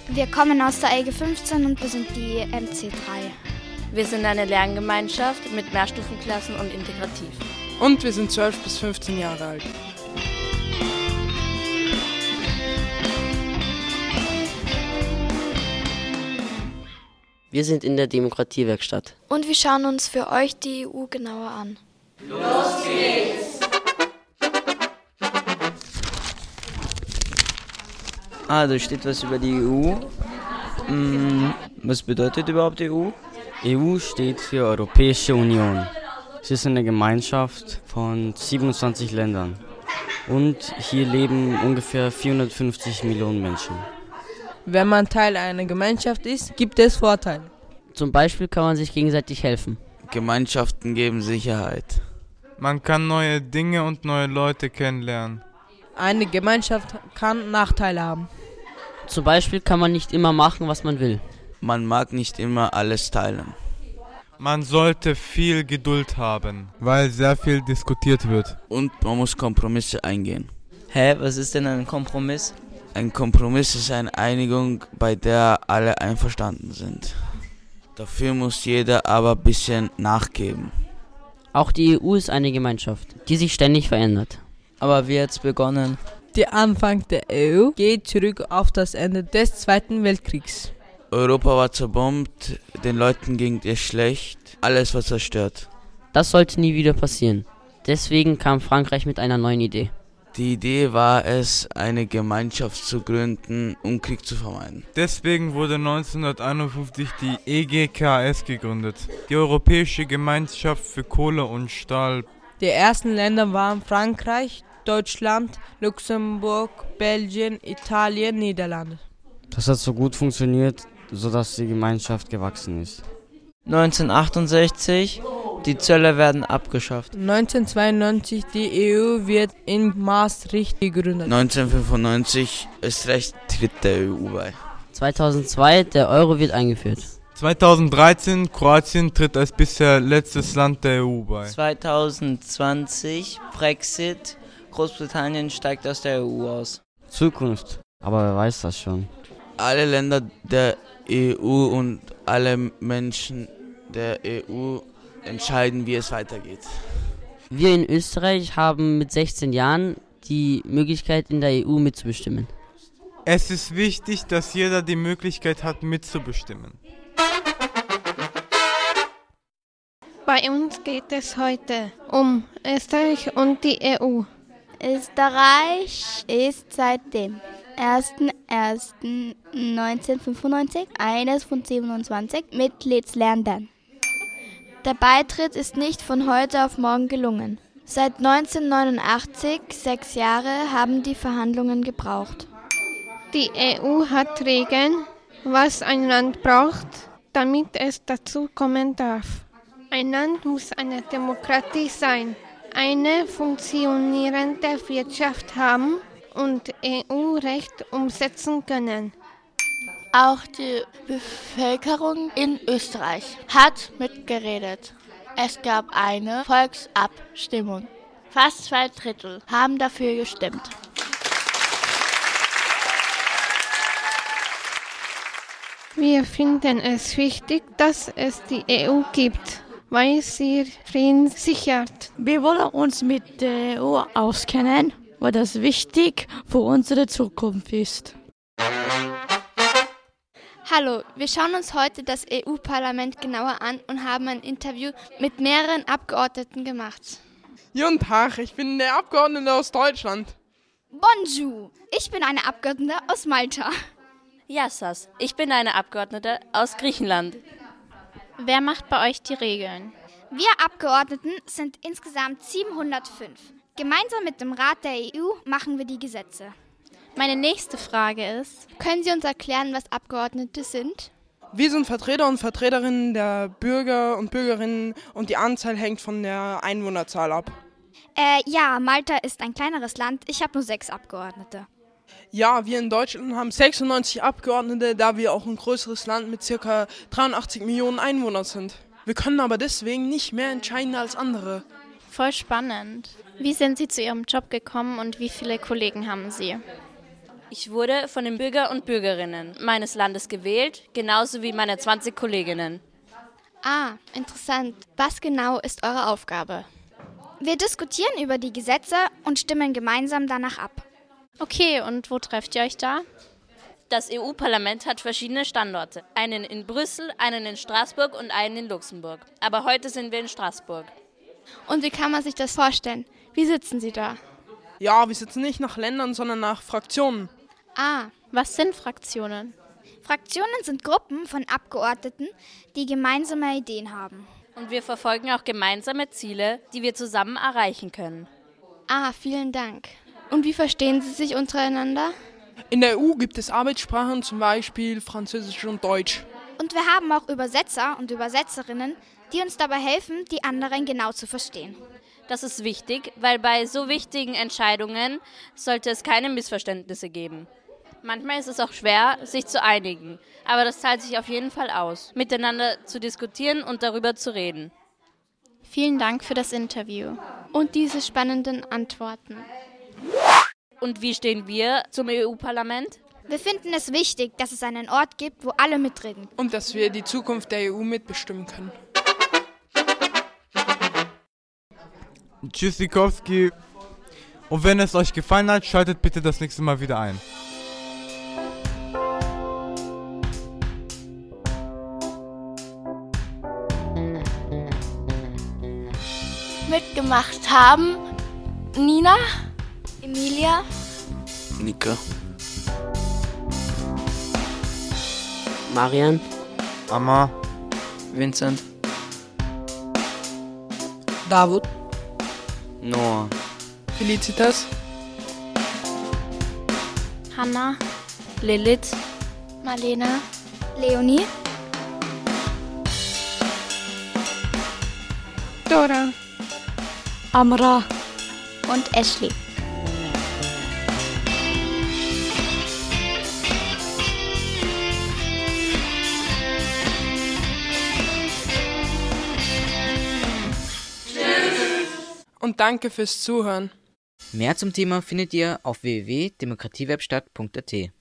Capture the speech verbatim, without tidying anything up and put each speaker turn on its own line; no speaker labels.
Wir kommen aus der L G fünfzehn und wir sind die M C drei.
Wir sind eine Lerngemeinschaft mit Mehrstufenklassen und integrativ.
Und wir sind zwölf bis fünfzehn Jahre alt.
Wir sind in der Demokratiewerkstatt.
Und wir schauen uns für euch die E U genauer an.
Los geht's!
Ah, da steht was über die E U. Hm, was bedeutet überhaupt E U?
E U steht für Europäische Union. Es ist eine Gemeinschaft von siebenundzwanzig Ländern. Und hier leben ungefähr vierhundertfünfzig Millionen Menschen.
Wenn man Teil einer Gemeinschaft ist, gibt es Vorteile.
Zum Beispiel kann man sich gegenseitig helfen.
Gemeinschaften geben Sicherheit.
Man kann neue Dinge und neue Leute kennenlernen.
Eine Gemeinschaft kann Nachteile haben.
Zum Beispiel kann man nicht immer machen, was man will.
Man mag nicht immer alles teilen.
Man sollte viel Geduld haben, weil sehr viel diskutiert wird.
Und man muss Kompromisse eingehen.
Hä, was ist denn ein Kompromiss?
Ein Kompromiss ist eine Einigung, bei der alle einverstanden sind. Dafür muss jeder aber ein bisschen nachgeben.
Auch die E U ist eine Gemeinschaft, die sich ständig verändert.
Aber wie hat's begonnen?
Der Anfang der E U geht zurück auf das Ende des Zweiten Weltkriegs.
Europa war zerbombt, den Leuten ging es schlecht, alles war zerstört.
Das sollte nie wieder passieren. Deswegen kam Frankreich mit einer neuen Idee.
Die Idee war es, eine Gemeinschaft zu gründen, um Krieg zu vermeiden.
Deswegen wurde neunzehnhunderteinundfünfzig die E G K S gegründet, die Europäische Gemeinschaft für Kohle und Stahl.
Die ersten Länder waren Frankreich, Deutschland, Luxemburg, Belgien, Italien, Niederlande.
Das hat so gut funktioniert, sodass die Gemeinschaft gewachsen ist.
neunzehnhundertachtundsechzig, die Zölle werden abgeschafft.
neunzehnhundertzweiundneunzig, die E U wird in Maastricht gegründet.
neunzehnhundertfünfundneunzig, Österreich tritt der E U bei.
zweitausendzwei, der Euro wird eingeführt.
zweitausenddreizehn, Kroatien tritt als bisher letztes Land der E U bei.
zweitausendzwanzig, Brexit, Großbritannien steigt aus der E U aus.
Zukunft, aber wer weiß das schon?
Alle Länder der E U und alle Menschen der E U entscheiden, wie es weitergeht.
Wir in Österreich haben mit sechzehn Jahren die Möglichkeit, in der E U mitzubestimmen.
Es ist wichtig, dass jeder die Möglichkeit hat, mitzubestimmen.
Bei uns geht es heute um Österreich und die E U.
Österreich ist seit dem ersten ersten neunzehnhundertfünfundneunzig eines von siebenundzwanzig Mitgliedsländern.
Der Beitritt ist nicht von heute auf morgen gelungen. Seit neunzehnhundertneunundachtzig, sechs Jahre, haben die Verhandlungen gebraucht.
Die E U hat Regeln, was ein Land braucht, damit es dazu kommen darf. Ein Land muss eine Demokratie sein, eine funktionierende Wirtschaft haben und E U-Recht umsetzen können.
Auch die Bevölkerung in Österreich hat mitgeredet. Es gab eine Volksabstimmung. Fast zwei Drittel haben dafür gestimmt.
Wir finden es wichtig, dass es die E U gibt, weil sie Frieden sichert.
Wir wollen uns mit der E U auskennen, weil das wichtig für unsere Zukunft ist.
Hallo, wir schauen uns heute das E U-Parlament genauer an und haben ein Interview mit mehreren Abgeordneten gemacht.
Guten Tag, ich bin der Abgeordnete aus Deutschland.
Bonjour, ich bin eine Abgeordnete aus Malta.
Yassas, ich bin eine Abgeordnete aus Griechenland.
Wer macht bei euch die Regeln?
Wir Abgeordneten sind insgesamt siebenhundertfünf. Gemeinsam mit dem Rat der E U machen wir die Gesetze.
Meine nächste Frage ist,
können Sie uns erklären, was Abgeordnete sind?
Wir sind Vertreter und Vertreterinnen der Bürger und Bürgerinnen und die Anzahl hängt von der Einwohnerzahl ab.
Äh, ja, Malta ist ein kleineres Land. Ich habe nur sechs Abgeordnete.
Ja, wir in Deutschland haben sechsundneunzig Abgeordnete, da wir auch ein größeres Land mit ca. dreiundachtzig Millionen Einwohnern sind. Wir können aber deswegen nicht mehr entscheiden als andere.
Voll spannend. Wie sind Sie zu Ihrem Job gekommen und wie viele Kollegen haben Sie?
Ich wurde von den Bürger und Bürgerinnen meines Landes gewählt, genauso wie meine zwanzig Kolleginnen.
Ah, interessant. Was genau ist eure Aufgabe?
Wir diskutieren über die Gesetze und stimmen gemeinsam danach ab.
Okay, und wo trefft ihr euch da?
Das E U-Parlament hat verschiedene Standorte. Einen in Brüssel, einen in Straßburg und einen in Luxemburg. Aber heute sind wir in Straßburg.
Und wie kann man sich das vorstellen? Wie sitzen Sie da?
Ja, wir sitzen nicht nach Ländern, sondern nach Fraktionen.
Ah, was sind Fraktionen?
Fraktionen sind Gruppen von Abgeordneten, die gemeinsame Ideen haben.
Und wir verfolgen auch gemeinsame Ziele, die wir zusammen erreichen können.
Ah, vielen Dank. Und wie verstehen Sie sich untereinander?
In der E U gibt es Arbeitssprachen, zum Beispiel Französisch und Deutsch.
Und wir haben auch Übersetzer und Übersetzerinnen, die uns dabei helfen, die anderen genau zu verstehen.
Das ist wichtig, weil bei so wichtigen Entscheidungen sollte es keine Missverständnisse geben. Manchmal ist es auch schwer, sich zu einigen, aber das zahlt sich auf jeden Fall aus, miteinander zu diskutieren und darüber zu reden.
Vielen Dank für das Interview
und diese spannenden Antworten.
Und wie stehen wir zum E U-Parlament?
Wir finden es wichtig, dass es einen Ort gibt, wo alle mitreden.
Und dass wir die Zukunft der E U mitbestimmen können.
Tschüssikowski. Und wenn es euch gefallen hat, schaltet bitte das nächste Mal wieder ein.
Mitgemacht haben Nina,
Emilia,
Nika,
Marian,
Amma,
Vincent,
David,
Noah,
Felicitas,
Hanna,
Lilith,
Marlena,
Leonie,
Dora,
Amra
und Ashley.
Und danke fürs Zuhören.
Mehr zum Thema findet ihr auf w w w punkt demokratiewerkstatt punkt a t.